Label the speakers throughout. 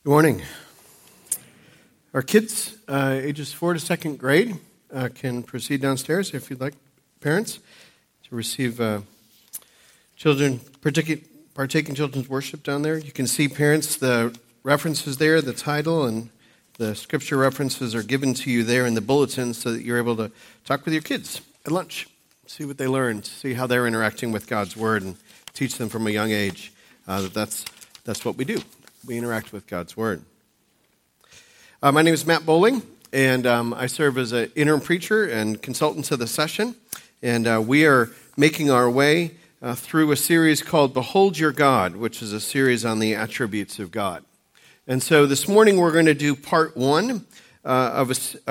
Speaker 1: Good morning. Our kids, ages 4 to 2nd grade, can proceed downstairs if you'd like, parents, to receive children, partake in children's worship down there. You can see, parents, the references there, the title, and the scripture references are given to you there in the bulletin so that you're able to talk with your kids at lunch, see what they learned, see how they're interacting with God's Word, and teach them from a young age that's what we do. We interact with God's Word. My name is Matt Bowling, and I serve as an interim preacher and consultant to the session. And we are making our way through a series called Behold Your God, which is a series on the attributes of God. And so this morning we're going to do part one of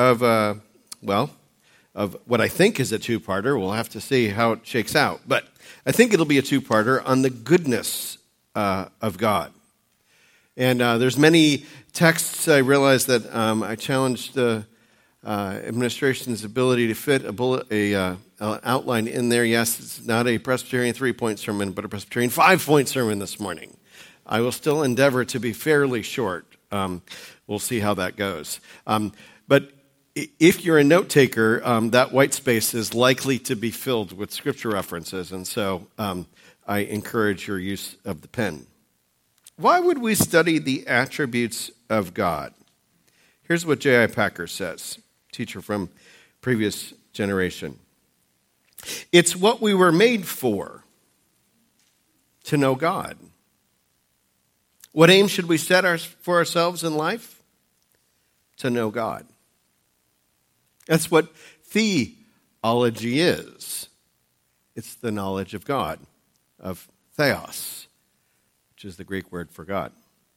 Speaker 1: what I think is a two-parter. We'll have to see how it shakes out. But I think it'll be a two-parter on the goodness of God. And there's many texts. I realize that I challenged the administration's ability to fit an outline in there. Yes, it's not a Presbyterian 3-point sermon, but a Presbyterian 5-point sermon this morning. I will still endeavor to be fairly short. We'll see how that goes. But if you're a note taker, that white space is likely to be filled with scripture references, and so I encourage your use of the pen. Why would we study the attributes of God? Here's what J.I. Packer says, teacher from previous generation. It's what we were made for, to know God. What aim should we set for ourselves in life? To know God. That's what theology is. It's the knowledge of God, of theos, which is the Greek word for God.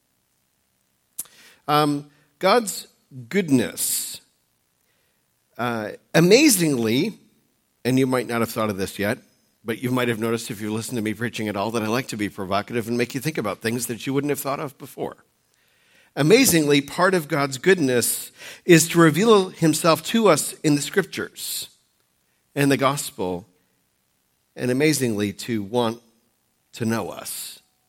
Speaker 1: God's goodness. Amazingly, and you might not have thought of this yet, but you might have noticed if you listen to me preaching at all that I like to be provocative and make you think about things that you wouldn't have thought of before. Amazingly, part of God's goodness is to reveal himself to us in the scriptures and the gospel, and amazingly, to want to know us.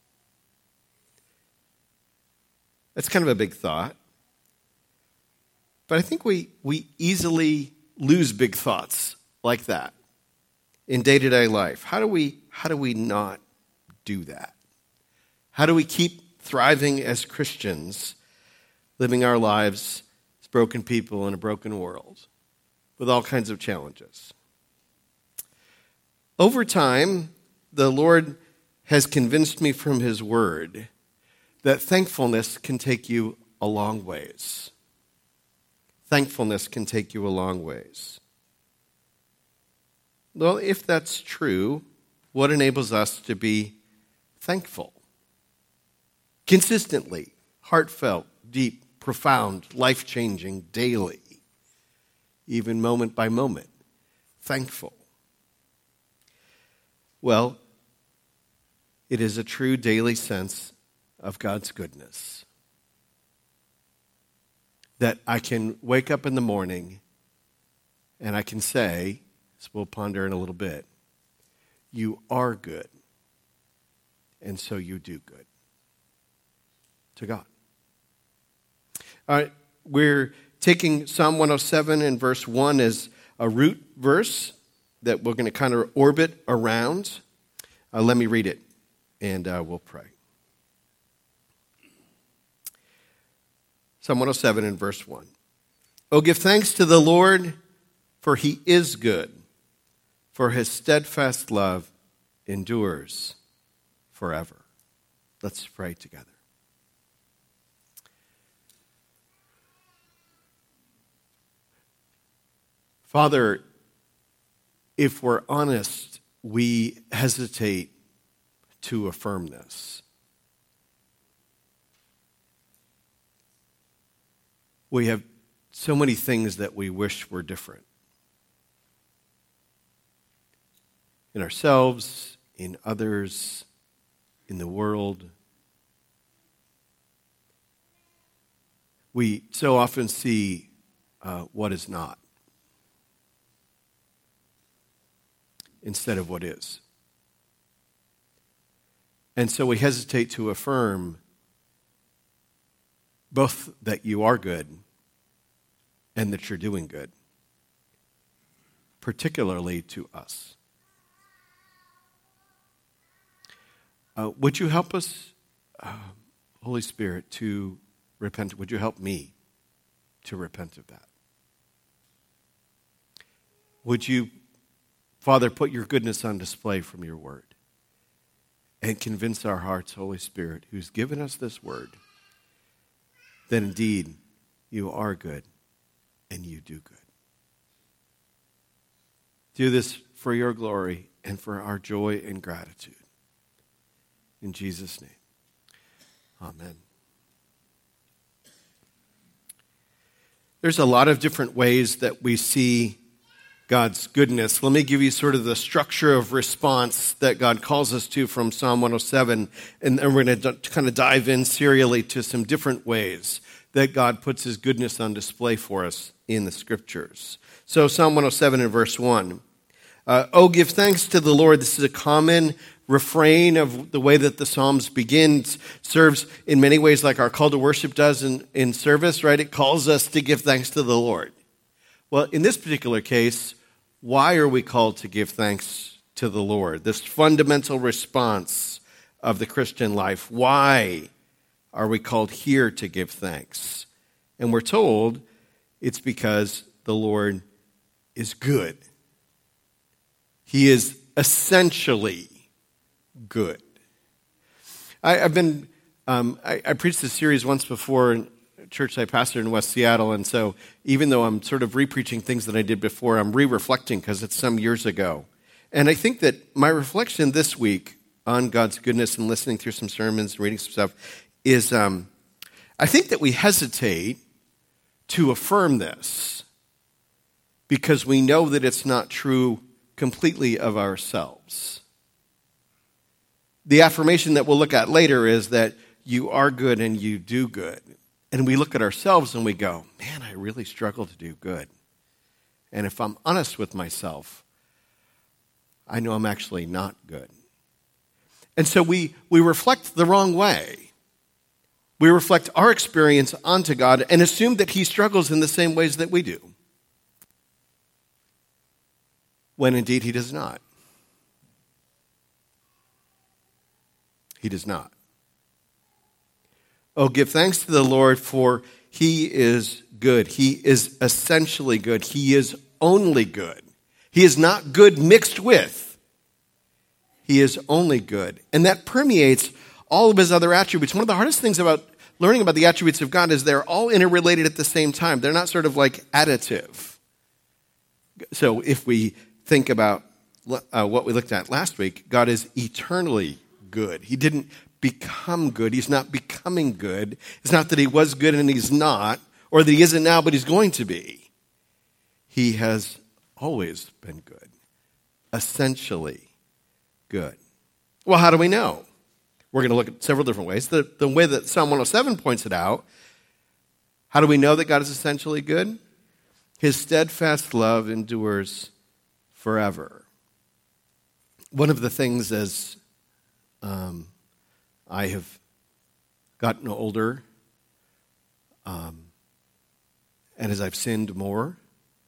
Speaker 1: That's kind of a big thought. But I think we easily lose big thoughts like that in day-to-day life. How do we not do that? How do we keep thriving as Christians, living our lives as broken people in a broken world with all kinds of challenges? Over time, the Lord has convinced me from his word that thankfulness can take you a long ways. Thankfulness can take you a long ways. Well, if that's true, what enables us to be thankful? Consistently, heartfelt, deep, profound, life-changing, daily, even moment by moment, thankful. Well, it is a true daily sense of God's goodness. That I can wake up in the morning and I can say, as we'll ponder in a little bit, you are good, and so you do good to God. All right, we're taking Psalm 107 and verse 1 as a root verse that we're going to kind of orbit around. Let me read it, and we'll pray. Psalm 107 and verse 1. Oh, give thanks to the Lord, for he is good, for his steadfast love endures forever. Let's pray together. Father, if we're honest, we hesitate to affirm this. We have so many things that we wish were different. In ourselves, in others, in the world. We so often see what is not instead of what is. And so we hesitate to affirm both that you are good and that you're doing good, particularly to us. Would you help us, Holy Spirit, to repent? Would you help me to repent of that? Would you, Father, put your goodness on display from your word and convince our hearts, Holy Spirit, who's given us this word, that indeed you are good and you do good. Do this for your glory and for our joy and gratitude. In Jesus' name, amen. There's a lot of different ways that we see God's goodness. Let me give you sort of the structure of response that God calls us to from Psalm 107, and then we're going to kind of dive in serially to some different ways that God puts his goodness on display for us in the scriptures. So Psalm 107 and verse 1. Oh, give thanks to the Lord. This is a common refrain of the way that the Psalms begins. Serves in many ways like our call to worship does in service, right? It calls us to give thanks to the Lord. Well, in this particular case, why are we called to give thanks to the Lord? This fundamental response of the Christian life. Why are we called here to give thanks? And we're told it's because the Lord is good. He is essentially good. I preached this series once before in a church I pastored in West Seattle, and so even though I'm sort of re-preaching things that I did before, I'm re-reflecting because it's some years ago. And I think that my reflection this week on God's goodness and listening through some sermons and reading some stuff is I think that we hesitate to affirm this because we know that it's not true completely of ourselves. The affirmation that we'll look at later is that you are good and you do good. And we look at ourselves and we go, man, I really struggle to do good. And if I'm honest with myself, I know I'm actually not good. And so we reflect the wrong way. We reflect our experience onto God and assume that he struggles in the same ways that we do, when indeed he does not. He does not. Oh, give thanks to the Lord, for he is good. He is essentially good. He is only good. He is not good mixed with. He is only good. And that permeates all of his other attributes. One of the hardest things about learning about the attributes of God is they're all interrelated at the same time. They're not sort of like additive. So if we think about what we looked at last week, God is eternally good. He didn't become good. He's not becoming good. It's not that he was good and he's not, or that he isn't now, but he's going to be. He has always been good, essentially good. Well, how do we know? We're going to look at several different ways. The way that Psalm 107 points it out, how do we know that God is essentially good? His steadfast love endures forever. One of the things as I have gotten older and as I've sinned more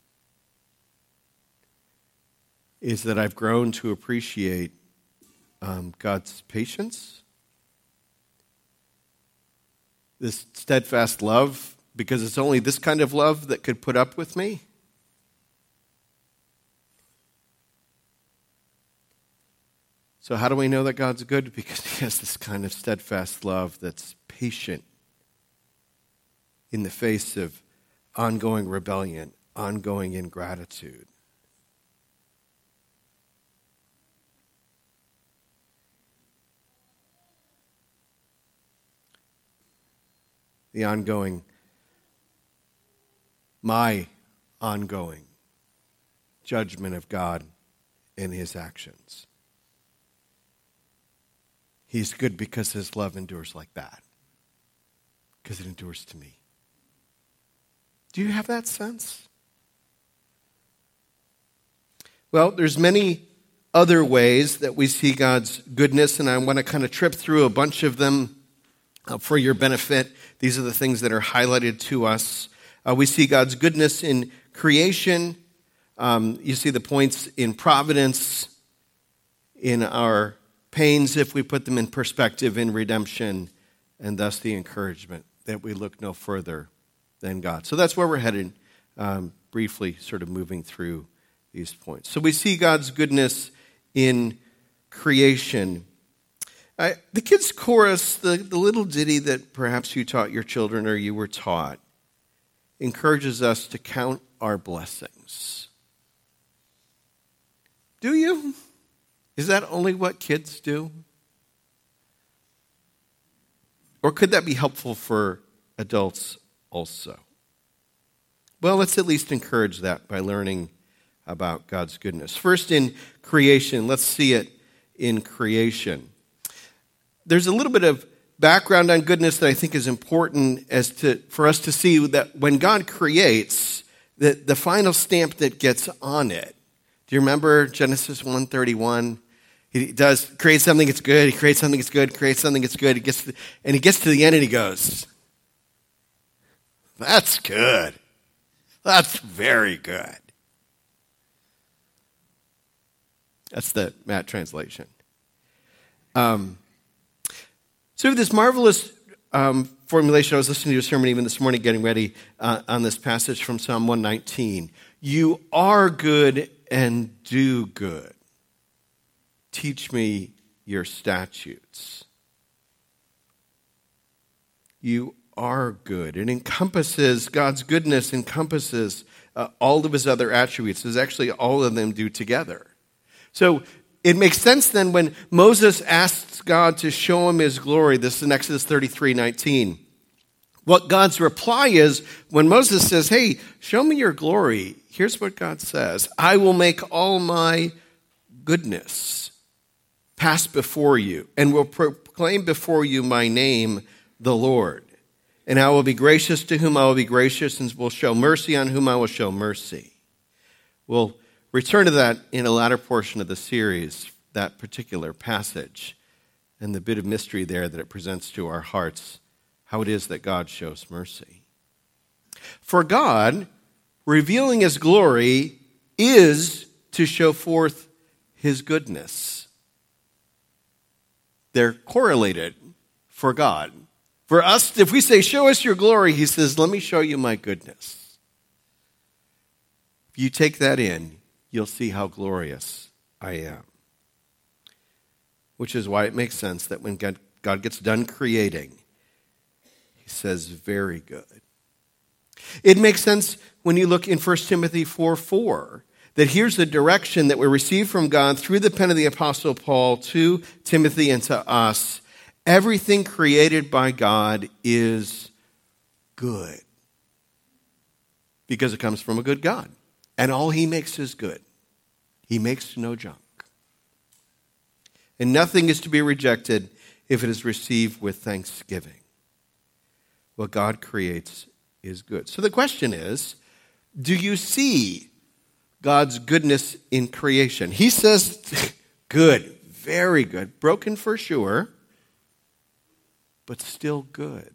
Speaker 1: is that I've grown to appreciate God's patience, this steadfast love, because it's only this kind of love that could put up with me. So how do we know that God's good? Because he has this kind of steadfast love that's patient in the face of ongoing rebellion, ongoing ingratitude. My ongoing judgment of God and his actions. He's good because his love endures like that. Because it endures to me. Do you have that sense? Well, there's many other ways that we see God's goodness, and I want to kind of trip through a bunch of them for your benefit. These are the things that are highlighted to us. We see God's goodness in creation. You see the points in providence, in our pains, if we put them in perspective, in redemption, and thus the encouragement that we look no further than God. So that's where we're headed, briefly sort of moving through these points. So we see God's goodness in creation. The kids' chorus, the little ditty that perhaps you taught your children or you were taught, encourages us to count our blessings. Do you? Is that only what kids do? Or could that be helpful for adults also? Well, let's at least encourage that by learning about God's goodness. First, in creation, let's see it in creation. There's a little bit of background on goodness that I think is important for us to see that when God creates, the final stamp that gets on it. Do you remember Genesis 1:31? He does create something, it's good. He creates something, it's good. Creates something, it's good. He gets to the end and he goes, "That's good. That's very good." That's the Matt translation. So this marvelous formulation, I was listening to a sermon even this morning, getting ready on this passage from Psalm 119. You are good and do good. Teach me your statutes. You are good. It encompasses, God's goodness encompasses all of his other attributes. There's actually all of them do together. So it makes sense then when Moses asks God to show him his glory. This is in Exodus 33:19. What God's reply is when Moses says, "Hey, show me your glory," here's what God says: "I will make all my goodness pass before you and will proclaim before you my name, the Lord. And I will be gracious to whom I will be gracious and will show mercy on whom I will show mercy." We'll return to that in a latter portion of the series, that particular passage, and the bit of mystery there that it presents to our hearts, how it is that God shows mercy. For God, revealing his glory is to show forth his goodness. They're correlated for God. For us, if we say, "Show us your glory," he says, "Let me show you my goodness." If you take that in, you'll see how glorious I am. Which is why it makes sense that when God gets done creating, he says, "Very good." It makes sense when you look in 1 Timothy 4:4, that here's the direction that we receive from God through the pen of the Apostle Paul to Timothy and to us. Everything created by God is good because it comes from a good God. And all he makes is good. He makes no junk. And nothing is to be rejected if it is received with thanksgiving. What God creates is good. So the question is, do you see God's goodness in creation? He says, good, very good, broken for sure, but still good.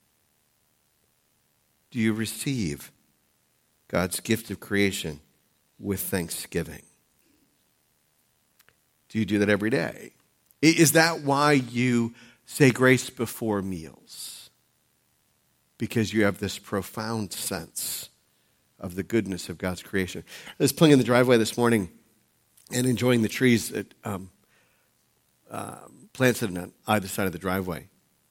Speaker 1: Do you receive God's gift of creation with thanksgiving? Do you do that every day? Is that why you say grace before meals? Because you have this profound sense of the goodness of God's creation. I was pulling in the driveway this morning and enjoying the trees that planted on either side of the driveway.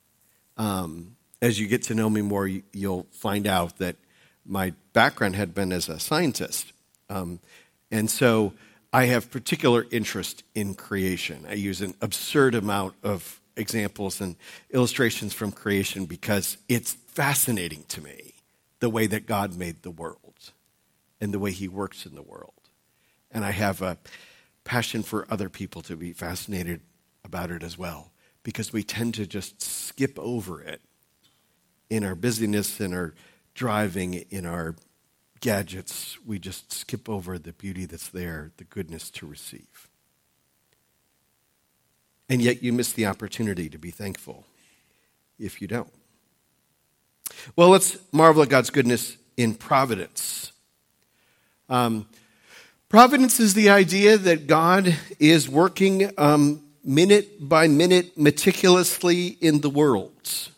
Speaker 1: As you get to know me more, you'll find out that my background had been as a scientist. And so I have particular interest in creation. I use an absurd amount of examples and illustrations from creation because it's fascinating to me the way that God made the world and the way he works in the world. And I have a passion for other people to be fascinated about it as well, because we tend to just skip over it in our busyness, in our driving, in our gadgets. We just skip over the beauty that's there, the goodness to receive. And yet you miss the opportunity to be thankful if you don't. Well, let's marvel at God's goodness in providence. Providence is the idea that God is working minute by minute meticulously in the world.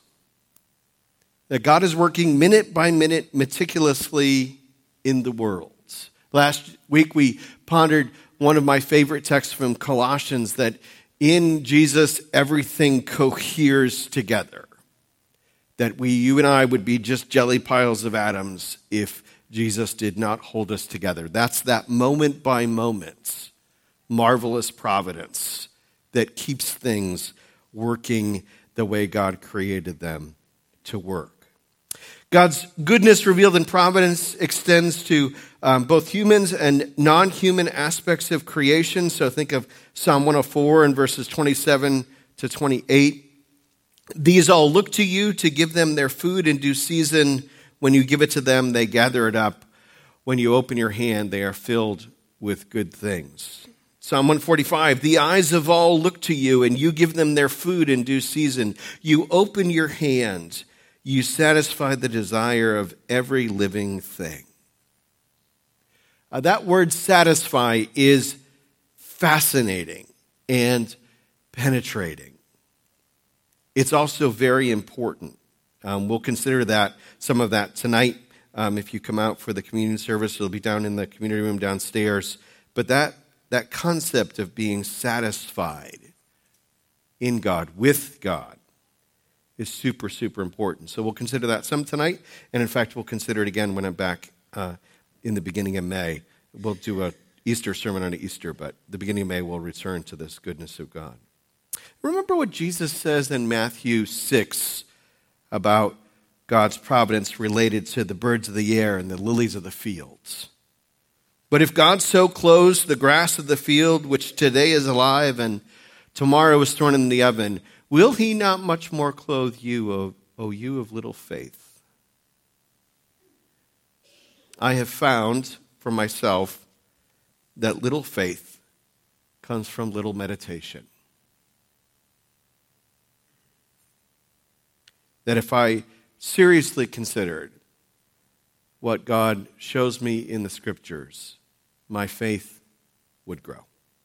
Speaker 1: That God is working minute by minute meticulously in the world. Last week we pondered one of my favorite texts from Colossians, that in Jesus everything coheres together. That you and I would be just jelly piles of atoms if Jesus did not hold us together. That's that moment by moment, marvelous providence that keeps things working the way God created them to work. God's goodness revealed in providence extends to both humans and non-human aspects of creation. So think of Psalm 104 and verses 27 to 28. These all look to you to give them their food in due season. When you give it to them, they gather it up. When you open your hand, they are filled with good things. Psalm 145, the eyes of all look to you, and you give them their food in due season. You open your hand. You satisfy the desire of every living thing. That word satisfy is fascinating and penetrating. It's also very important. We'll consider some of that tonight. If you come out for the communion service, it'll be down in the community room downstairs. But that concept of being satisfied in God, with God, is super, super important. So we'll consider that some tonight. And in fact, we'll consider it again when I'm back in the beginning of May. We'll do an Easter sermon on Easter, but the beginning of May we'll return to this goodness of God. Remember what Jesus says in Matthew 6 about God's providence related to the birds of the air and the lilies of the fields. But if God so clothes the grass of the field, which today is alive and tomorrow is thrown in the oven, will he not much more clothe you, O you of little faith? I have found for myself that little faith comes from little meditation. That if I seriously considered what God shows me in the Scriptures, my faith would grow.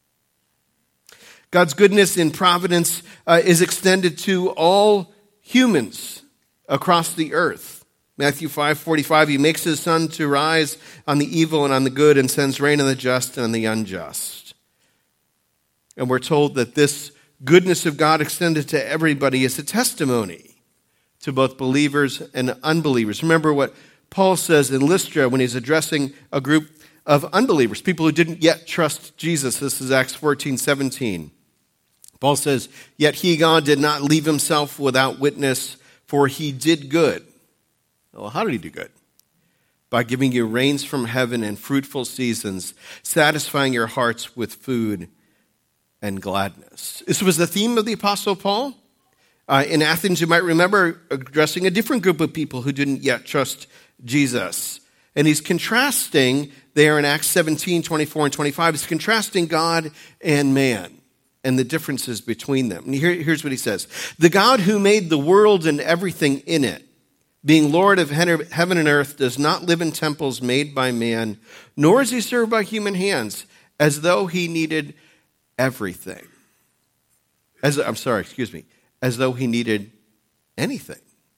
Speaker 1: God's goodness in providence is extended to all humans across the earth. Matthew 5:45, he makes his sun to rise on the evil and on the good and sends rain on the just and on the unjust. And we're told that this goodness of God extended to everybody is a testimony to both believers and unbelievers. Remember what Paul says in Lystra when he's addressing a group of unbelievers, people who didn't yet trust Jesus. This is Acts 14:17. Paul says, yet he, God, did not leave himself without witness, for he did good. Well, how did he do good? By giving you rains from heaven and fruitful seasons, satisfying your hearts with food and gladness. This was the theme of the Apostle Paul. In Athens, you might remember addressing a different group of people who didn't yet trust Jesus. And he's contrasting there in Acts 17:24 and 25, he's contrasting God and man and the differences between them. And here's what he says. The God who made the world and everything in it, being Lord of heaven and earth, does not live in temples made by man, nor is he served by human hands, as though he needed everything. As though he needed anything.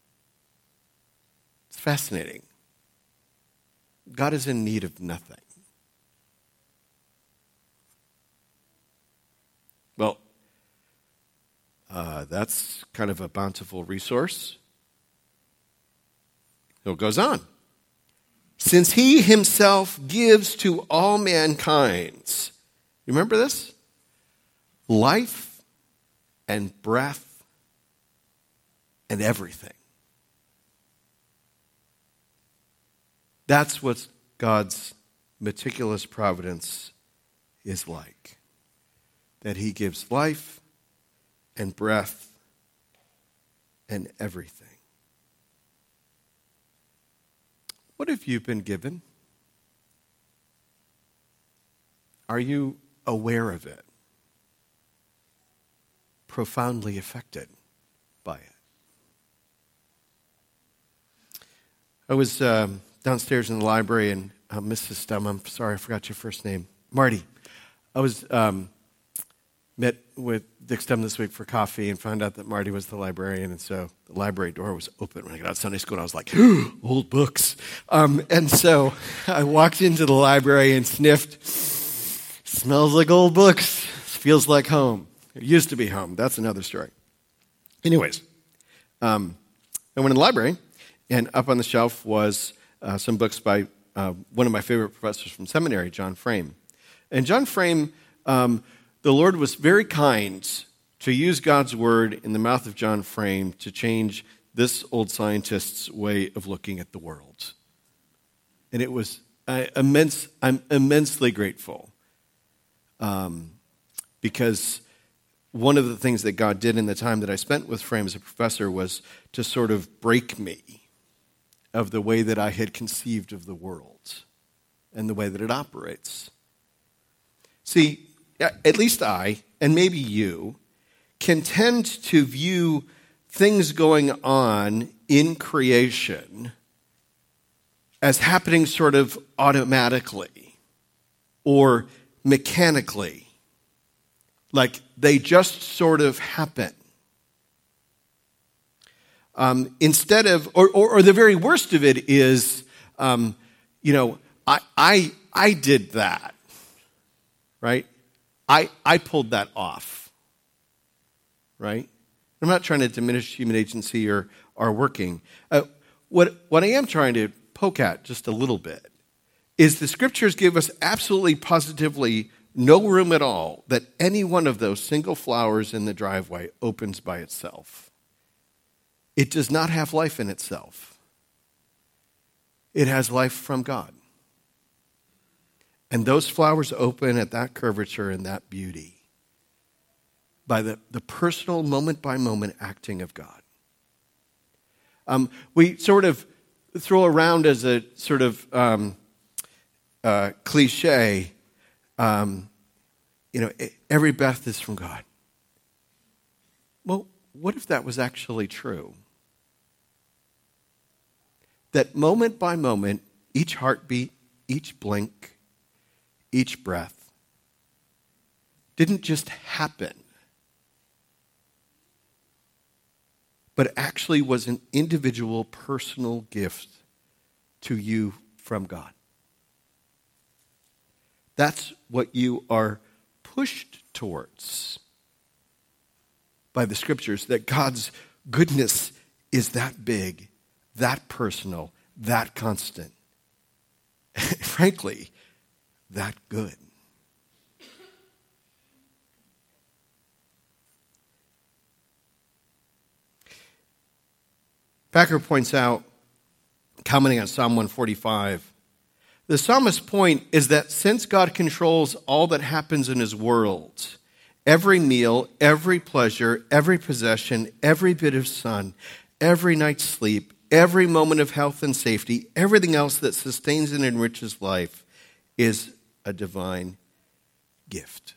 Speaker 1: It's fascinating. God is in need of nothing. Well, that's kind of a bountiful resource. So it goes on. Since he himself gives to all mankind, remember this? Life and breath and everything. That's what God's meticulous providence is like. That he gives life and breath and everything. What have you been given? Are you aware of it? Profoundly affected by it? I was downstairs in the library, and Mrs. Stum, I'm sorry, I forgot your first name. Marty. I was met with Dick Stum this week for coffee and found out that Marty was the librarian, and so the library door was open when I got out of Sunday school, and I was like, old books. And so I walked into the library and sniffed. Smells like old books. Feels like home. It used to be home. That's another story. Anyways, I went in the library, and up on the shelf was some books by one of my favorite professors from seminary, John Frame. And John Frame, the Lord was very kind to use God's word in the mouth of John Frame to change this old scientist's way of looking at the world. And it was I'm immensely grateful because one of the things that God did in the time that I spent with Frame as a professor was to sort of break me of the way that I had conceived of the world and the way that it operates. See, at least I, and maybe you, can tend to view things going on in creation as happening sort of automatically or mechanically. Like they just sort of happen. Instead of, or the very worst of it is, I did that, right? I pulled that off, right? I'm not trying to diminish human agency or our working. What I am trying to poke at just a little bit is the scriptures give us absolutely positively no room at all that any one of those single flowers in the driveway opens by itself. It does not have life in itself. It has life from God. And those flowers open at that curvature and that beauty by the personal moment-by-moment acting of God. We sort of throw around as a sort of cliche, every breath is from God. Well, what if that was actually true? That moment by moment, each heartbeat, each blink, each breath didn't just happen, but actually was an individual personal gift to you from God. That's what you are pushed towards by the scriptures, that God's goodness is that big, that personal, that constant. Frankly, that good. Packer points out, commenting on Psalm 145, the psalmist's point is that since God controls all that happens in his world, every meal, every pleasure, every possession, every bit of sun, every night's sleep, every moment of health and safety, everything else that sustains and enriches life is a divine gift.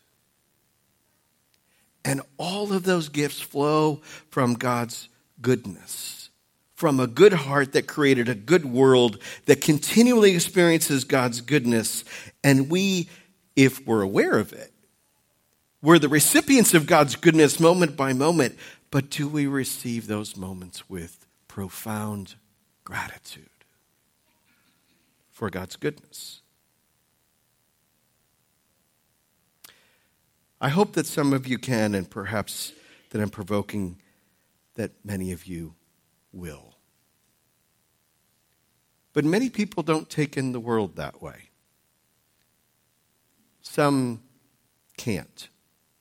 Speaker 1: And all of those gifts flow from God's goodness. From a good heart that created a good world that continually experiences God's goodness. And we, if we're aware of it, we're the recipients of God's goodness moment by moment. But do we receive those moments with profound gratitude for God's goodness? I hope that some of you can, and perhaps that I'm provoking that many of you will. But many people don't take in the world that way. Some can't.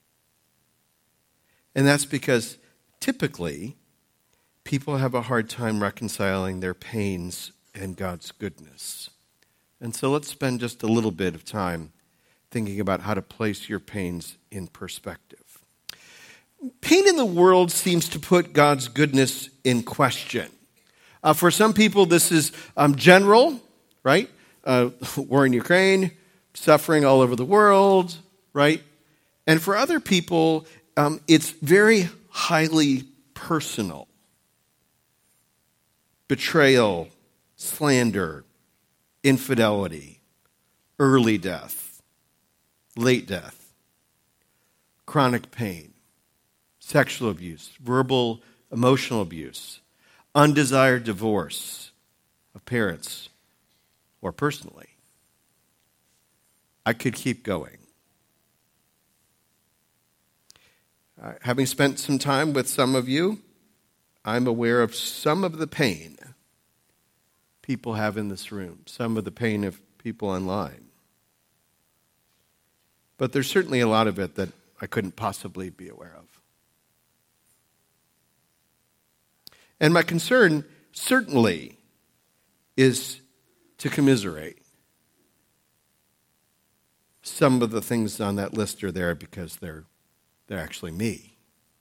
Speaker 1: And that's because typically people have a hard time reconciling their pains and God's goodness. And so let's spend just a little bit of time thinking about how to place your pains in perspective. Pain in the world seems to put God's goodness in question. For some people, this is general, right? War in Ukraine, suffering all over the world, right? And for other people, it's very highly personal. Betrayal, slander, infidelity, early death, late death, chronic pain, sexual abuse, verbal, emotional abuse, undesired divorce of parents or personally. I could keep going. Having spent some time with some of you, I'm aware of some of the pain people have in this room, some of the pain of people online. But there's certainly a lot of it that I couldn't possibly be aware of. And my concern certainly is to commiserate. Some of the things on that list are there because they're actually me.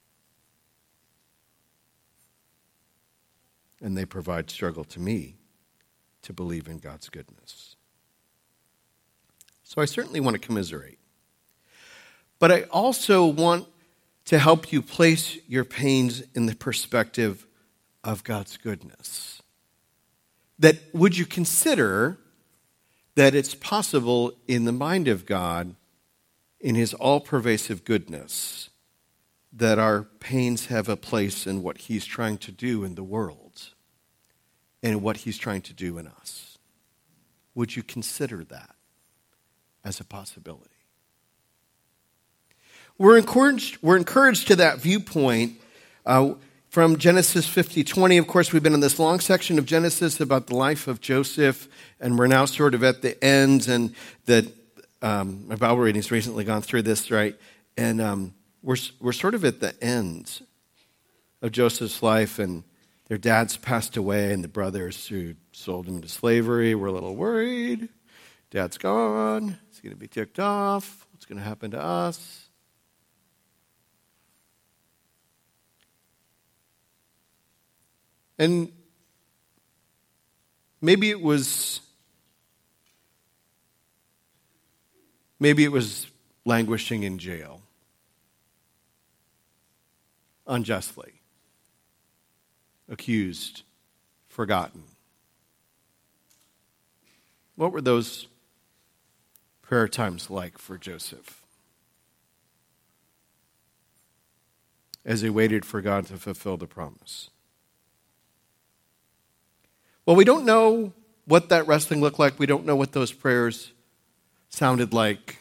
Speaker 1: And they provide struggle to me to believe in God's goodness. So I certainly want to commiserate. But I also want to help you place your pains in the perspective of God's goodness. That would you consider that it's possible in the mind of God, in his all-pervasive goodness, that our pains have a place in what he's trying to do in the world and what he's trying to do in us. Would you consider that as a possibility? We're encouraged to that viewpoint from Genesis 50:20. Of course, we've been in this long section of Genesis about the life of Joseph, and we're now sort of at the end, and that my Bible reading's recently gone through this, right? And we're sort of at the end of Joseph's life, and their dad's passed away, and the brothers who sold him into slavery were a little worried. Dad's gone. He's going to be ticked off. What's going to happen to us? And maybe it was languishing in jail unjustly, accused, forgotten. What were those prayer times like for Joseph as he waited for God to fulfill the promise? Well, we don't know what that wrestling looked like. We don't know what those prayers sounded like.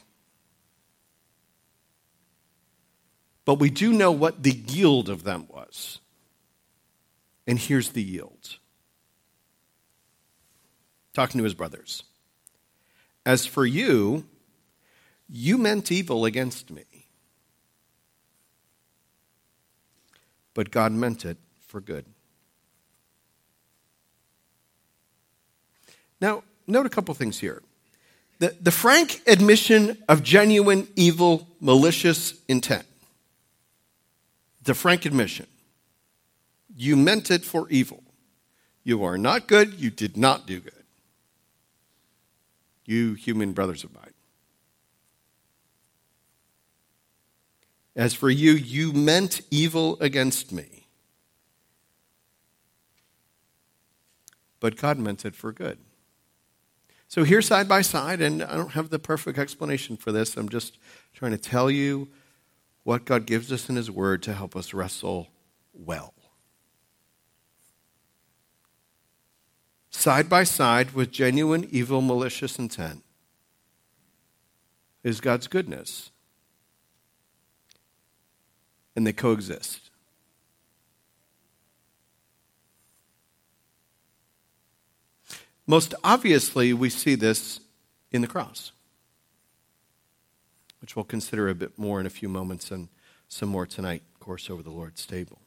Speaker 1: But we do know what the yield of them was. And here's the yield. Talking to his brothers. As for you, you meant evil against me. But God meant it for good. Now, note a couple things here. The frank admission of genuine, evil, malicious intent. The frank admission. You meant it for evil. You are not good. You did not do good. You human brothers of mine. As for you, you meant evil against me. But God meant it for good. So here side by side, and I don't have the perfect explanation for this. I'm just trying to tell you what God gives us in his word to help us wrestle well. Side by side with genuine, evil, malicious intent is God's goodness. And they coexist. Most obviously, we see this in the cross, which we'll consider a bit more in a few moments and some more tonight, of course, over the Lord's table.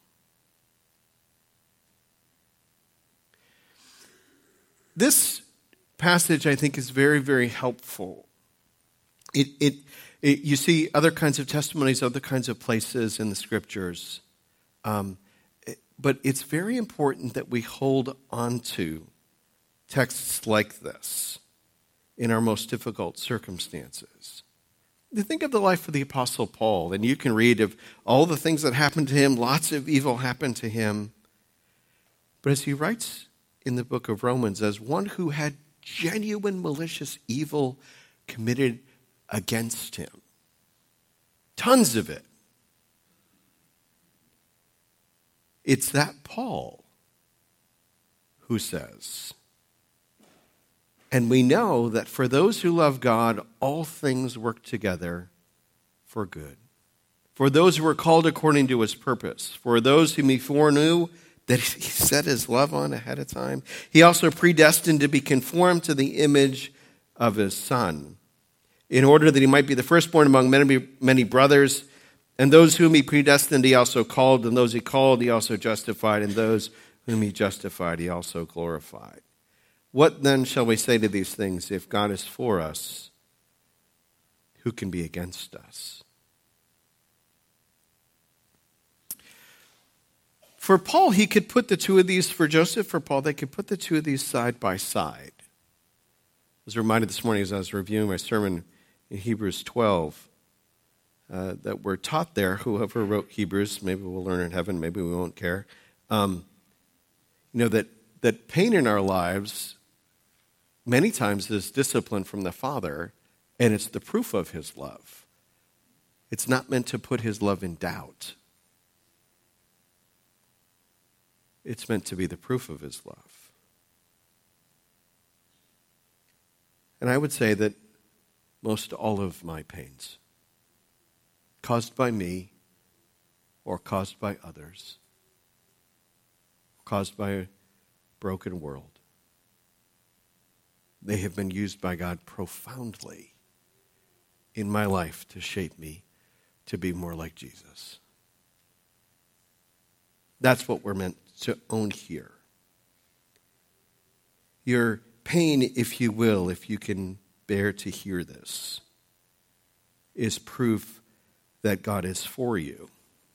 Speaker 1: This passage, I think, is very, very helpful. You see other kinds of testimonies, other kinds of places in the Scriptures, but it's very important that we hold on to texts like this in our most difficult circumstances. You think of the life of the Apostle Paul, and you can read of all the things that happened to him. Lots of evil happened to him. But as he writes in the book of Romans as one who had genuine malicious evil committed against him. Tons of it. It's that Paul who says, and we know that for those who love God, all things work together for good. For those who are called according to his purpose. For those whom he foreknew, that he set his love on ahead of time. He also predestined to be conformed to the image of his Son, in order that he might be the firstborn among many brothers. And those whom he predestined, he also called. And those he called, he also justified. And those whom he justified, he also glorified. What then shall we say to these things? If God is for us, who can be against us? For Paul, he could put the two of these, for Joseph, for Paul, they could put the two of these side by side. I was reminded this morning as I was reviewing my sermon in Hebrews 12 that we're taught there, whoever wrote Hebrews, maybe we'll learn in heaven, maybe we won't care, that pain in our lives many times is discipline from the Father, and it's the proof of his love. It's not meant to put his love in doubt. It's meant to be the proof of his love. And I would say that most all of my pains, caused by me or caused by others, caused by a broken world, they have been used by God profoundly in my life to shape me to be more like Jesus. That's what we're meant to own here. Your pain, if you will, if you can bear to hear this, is proof that God is for you.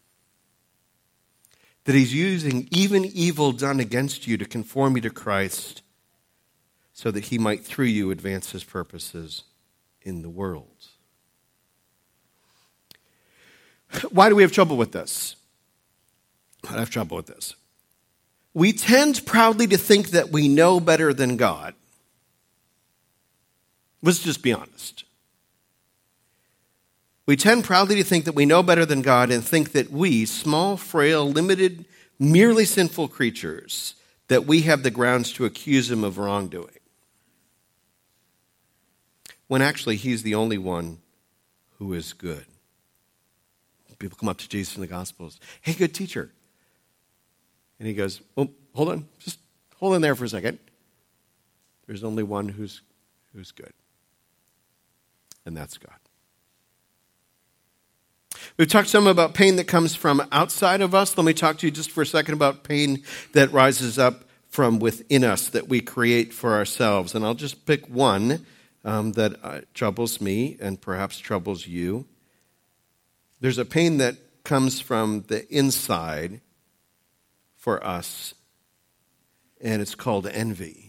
Speaker 1: That he's using even evil done against you to conform you to Christ so that he might, through you, advance his purposes in the world. Why do we have trouble with this? I have trouble with this. We tend proudly to think that we know better than God. Let's just be honest. We tend proudly to think that we know better than God and think that we, small, frail, limited, merely sinful creatures, that we have the grounds to accuse him of wrongdoing. When actually he's the only one who is good. People come up to Jesus in the Gospels. Hey, good teacher. And he goes, oh, hold on. Just hold on there for a second. There's only one who's good. And that's God. We've talked some about pain that comes from outside of us. Let me talk to you just for a second about pain that rises up from within us that we create for ourselves. And I'll just pick one that troubles me and perhaps troubles you. There's a pain that comes from the inside for us, and it's called envy.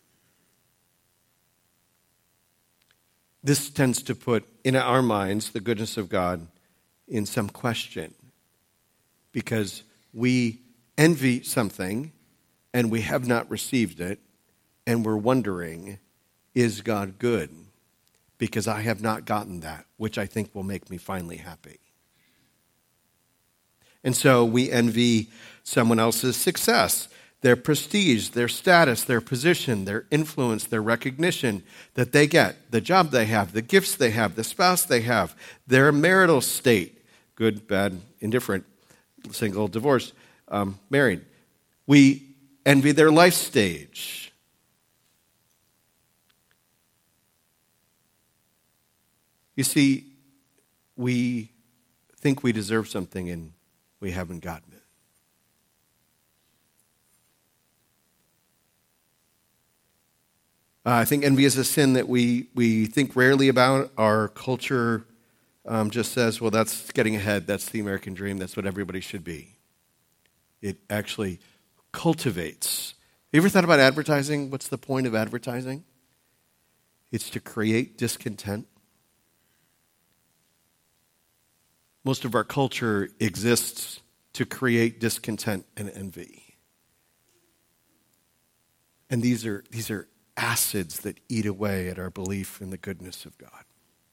Speaker 1: This tends to put in our minds the goodness of God in some question because we envy something and we have not received it, and we're wondering, is God good? Because I have not gotten that, which I think will make me finally happy. And so we envy someone else's success, their prestige, their status, their position, their influence, their recognition that they get, the job they have, the gifts they have, the spouse they have, their marital state, good, bad, indifferent, single, divorced, married. We envy their life stage. You see, we think we deserve something and we haven't gotten it. I think envy is a sin that we think rarely about. Our culture just says, well, that's getting ahead. That's the American dream. That's what everybody should be. It actually cultivates. You ever thought about advertising? What's the point of advertising? It's to create discontent. Most of our culture exists to create discontent and envy. And these are acids that eat away at our belief in the goodness of God.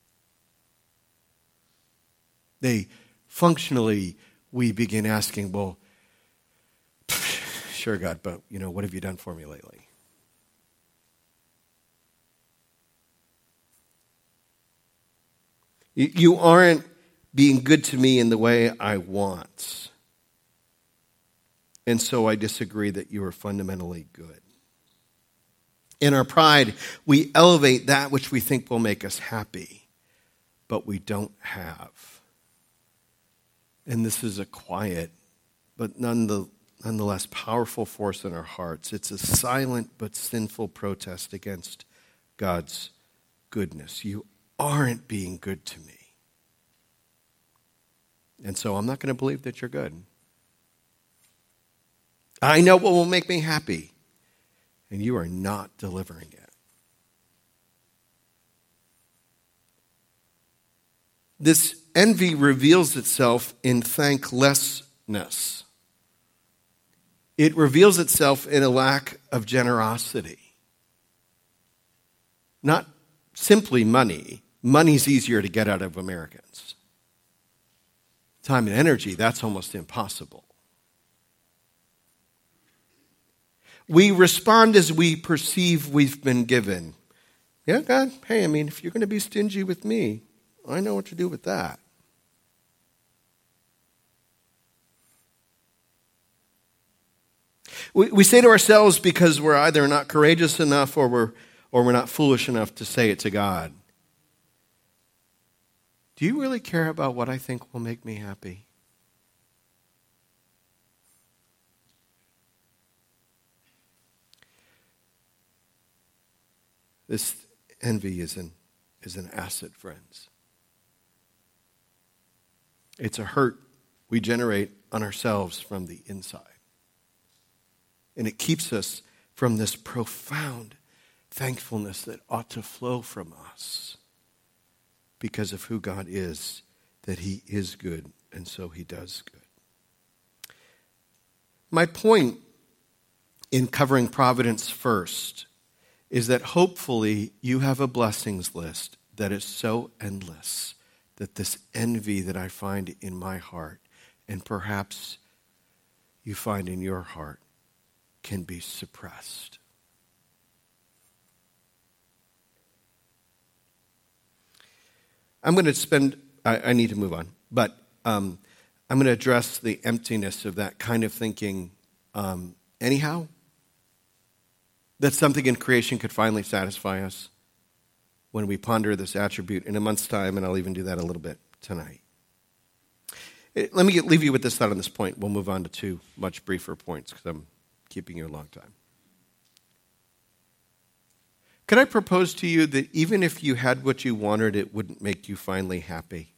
Speaker 1: Functionally, we begin asking, well, sure, God, but, what have you done for me lately? You aren't being good to me in the way I want. And so I disagree that you are fundamentally good. In our pride, we elevate that which we think will make us happy, but we don't have. And this is a quiet, but nonetheless powerful force in our hearts. It's a silent but sinful protest against God's goodness. You aren't being good to me. And so I'm not going to believe that you're good. I know what will make me happy, and you are not delivering it. This envy reveals itself in thanklessness. It reveals itself in a lack of generosity. Not simply money. Money's easier to get out of Americans. Time and energy, that's almost impossible. We respond as we perceive we've been given. Yeah, God, hey, if you're going to be stingy with me, I know what to do with that. We say to ourselves because we're either not courageous enough or we're not foolish enough to say it to God. Do you really care about what I think will make me happy? This envy is an acid, friends. It's a hurt we generate on ourselves from the inside. And it keeps us from this profound thankfulness that ought to flow from us because of who God is, that he is good, and so he does good. My point in covering providence first is that hopefully you have a blessings list that is so endless that this envy that I find in my heart, and perhaps you find in your heart, can be suppressed. I'm going to spend, I need to move on, but I'm going to address the emptiness of that kind of thinking anyhow. That something in creation could finally satisfy us when we ponder this attribute in a month's time, and I'll even do that a little bit tonight. Let me leave you with this thought on this point. We'll move on to two much briefer points because I'm keeping you a long time. Could I propose to you that even if you had what you wanted, it wouldn't make you finally happy?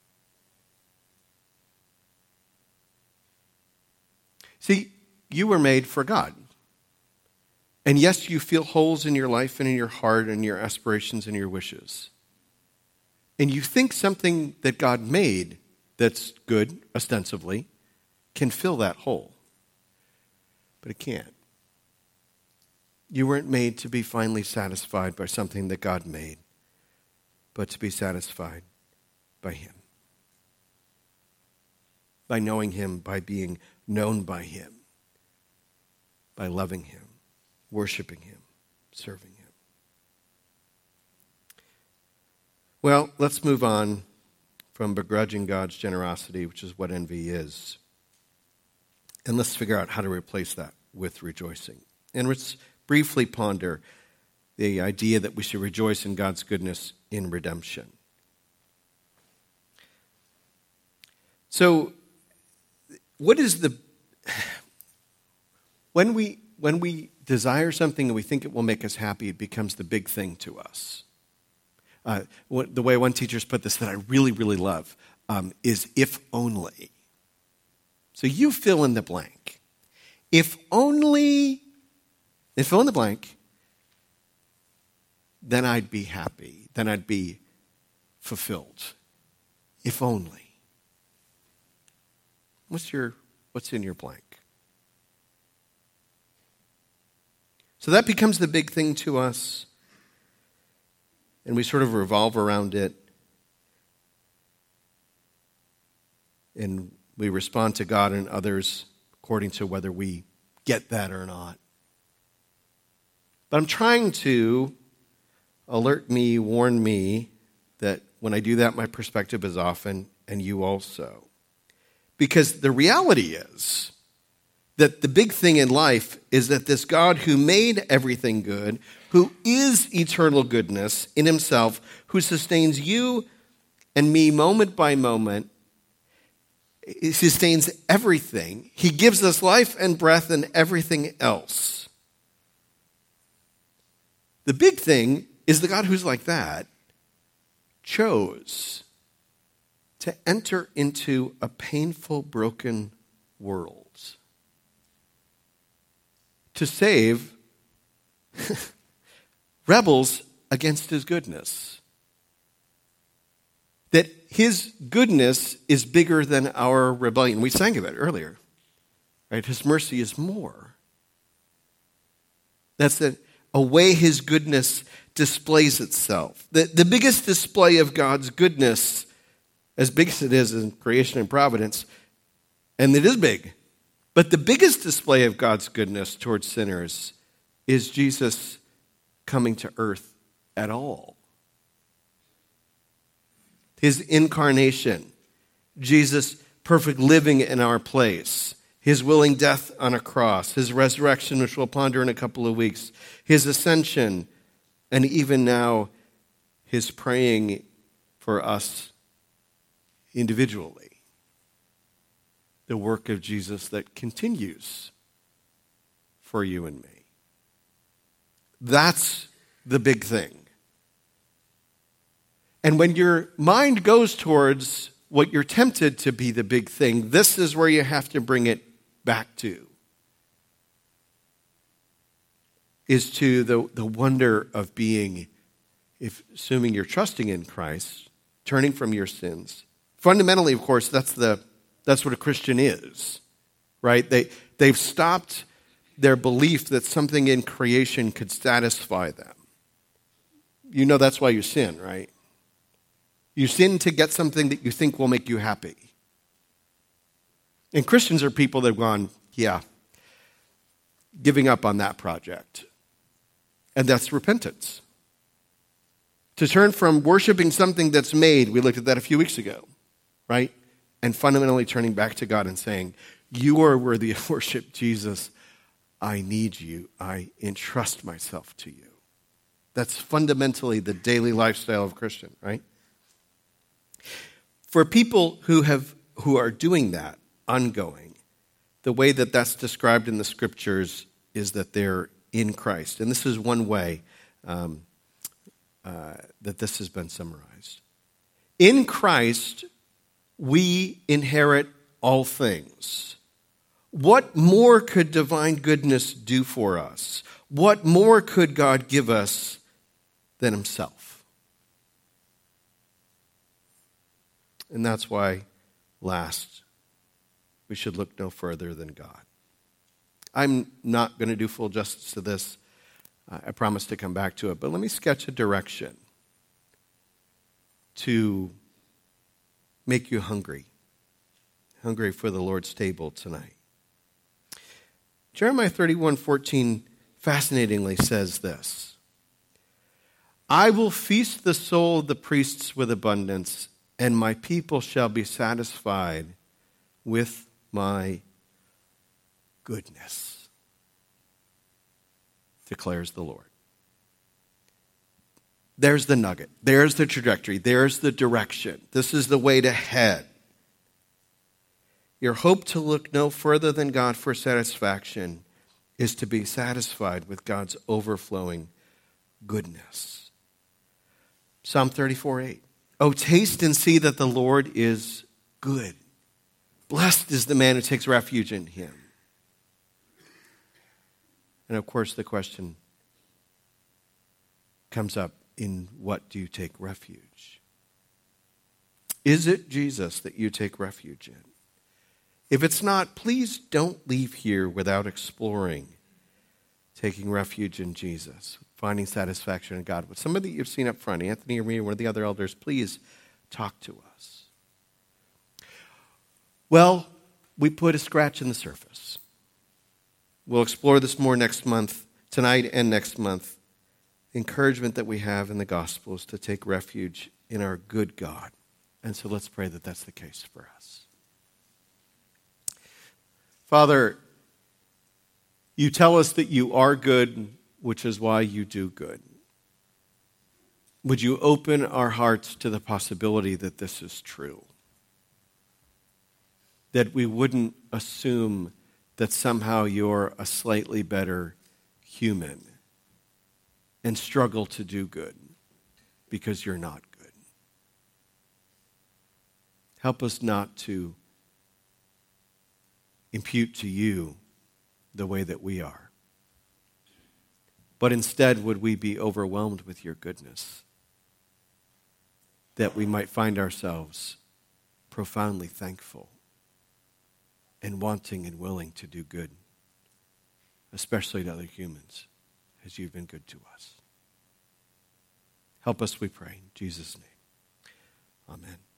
Speaker 1: See, you were made for God. And yes, you feel holes in your life and in your heart and your aspirations and your wishes. And you think something that God made that's good, ostensibly, can fill that hole. But it can't. You weren't made to be finally satisfied by something that God made, but to be satisfied by him. By knowing him, by being known by him, by loving him, worshiping him, serving him. Well, let's move on from begrudging God's generosity, which is what envy is. And let's figure out how to replace that with rejoicing. And let's briefly ponder the idea that we should rejoice in God's goodness in redemption. So, what is when we desire something and we think it will make us happy, it becomes the big thing to us. The way one teacher's put this that I really, really love is if only. So you fill in the blank. If only, and fill in the blank, then I'd be happy. Then I'd be fulfilled. If only. What's in your blank? So that becomes the big thing to us, and we sort of revolve around it, and we respond to God and others according to whether we get that or not. But I'm trying to alert me, warn me, that when I do that, my perspective is often, and you also. Because the reality is that the big thing in life is that this God who made everything good, who is eternal goodness in himself, who sustains you and me moment by moment, he sustains everything. He gives us life and breath and everything else. The big thing is the God who's like that chose to enter into a painful, broken world to save rebels against his goodness. That his goodness is bigger than our rebellion. We sang about it earlier. Right? His mercy is more. That's a way his goodness displays itself. The biggest display of God's goodness, as big as it is in creation and providence, and it is big, but the biggest display of God's goodness towards sinners is Jesus coming to earth at all. His incarnation, Jesus' perfect living in our place, his willing death on a cross, his resurrection, which we'll ponder in a couple of weeks, his ascension, and even now his praying for us individually. The work of Jesus that continues for you and me. That's the big thing. And when your mind goes towards what you're tempted to be the big thing, this is where you have to bring it back to. Is to the wonder of being, if assuming you're trusting in Christ, turning from your sins. Fundamentally, of course, that's what a Christian is, right? They've stopped their belief that something in creation could satisfy them. You know that's why you sin, right? You sin to get something that you think will make you happy. And Christians are people that have gone, yeah, giving up on that project. And that's repentance. To turn from worshiping something that's made, we looked at that a few weeks ago, right? And fundamentally turning back to God and saying, you are worthy of worship, Jesus. I need you. I entrust myself to you. That's fundamentally the daily lifestyle of a Christian, right? For people who are doing that ongoing, the way that that's described in the scriptures is that they're in Christ. And this is one way that this has been summarized. In Christ, we inherit all things. What more could divine goodness do for us? What more could God give us than himself? And that's why, last, we should look no further than God. I'm not going to do full justice to this. I promise to come back to it. But let me sketch a direction to make you hungry for the Lord's table tonight. Jeremiah 31:14 fascinatingly says this: I will feast the soul of the priests with abundance, and my people shall be satisfied with my goodness, declares the Lord. There's the nugget. There's the trajectory. There's the direction. This is the way to head. Your hope to look no further than God for satisfaction is to be satisfied with God's overflowing goodness. Psalm 34:8. Oh, taste and see that the Lord is good. Blessed is the man who takes refuge in him. And of course, the question comes up, in what do you take refuge? Is it Jesus that you take refuge in? If it's not, please don't leave here without exploring taking refuge in Jesus, finding satisfaction in God. With somebody that you've seen up front, Anthony or me or one of the other elders, please talk to us. Well, we put a scratch in the surface. We'll explore this more next month, tonight and next month. The encouragement that we have in the gospel is to take refuge in our good God. And so let's pray that that's the case for us. Father, you tell us that you are good, which is why you do good. Would you open our hearts to the possibility that this is true? That we wouldn't assume that somehow you're a slightly better human and struggle to do good because you're not good. Help us not to impute to you the way that we are. But instead, would we be overwhelmed with your goodness, that we might find ourselves profoundly thankful and wanting and willing to do good, especially to other humans, as you've been good to us. Help us, we pray, in Jesus' name. Amen.